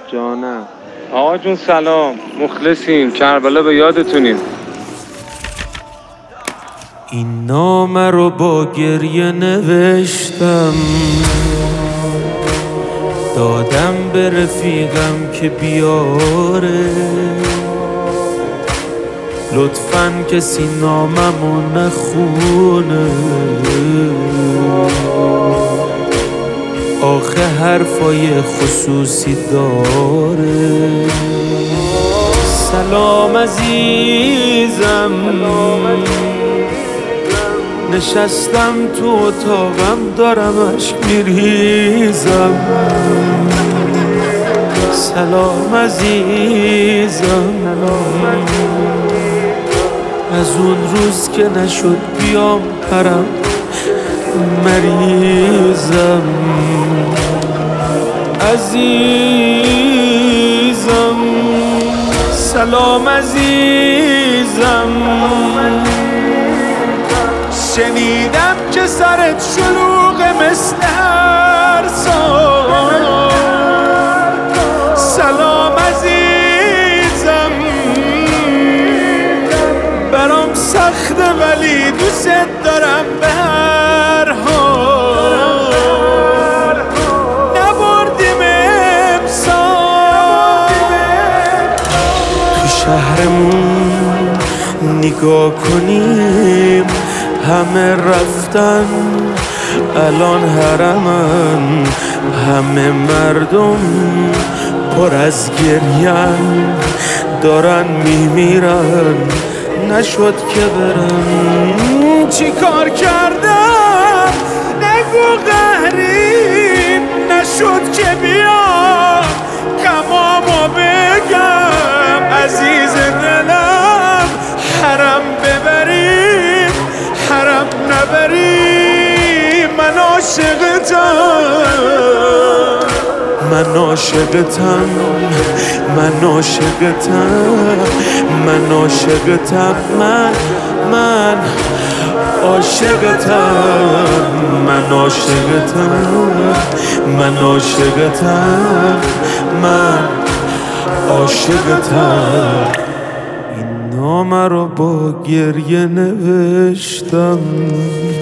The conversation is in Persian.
جانم. آقا جون سلام، مخلصیم، کربلا به یادتونیم. این نامه رو با گریه نوشتم، دادم به رفیقم که بیاره، لطفاً کسی ناممو نخونه، آخه حرفای خصوصی داره. سلام عزیزم، نشستم تو اتاقم دارم اشک میریزم. سلام عزیزم، از اون روز که نشد بیام پرم مریضم. عزیزم سلام عزیزم، شنیدم که سرت شلوغه مثل هر سال. سلام عزیزم، برام سخته ولی دوست دارم به هر حال. نبردیم امسال تو شهرمون، نگاه کنیم همه رفتن الان حرمن، همه مردم پر از گرین دارن میمیرن، نشد که برن. چی کار کردم نگو قهریم، نشد که بیام غمامو بگم. عزیز دلم حرم ببریم حرم نبریم، من عاشقتم، من عاشقتم، من عاشقتم، من عاشقتم، من عاشقتم، من عاشقتم، من عاشقتم، من عاشقتم. این نامه رو با گریه نوشتم.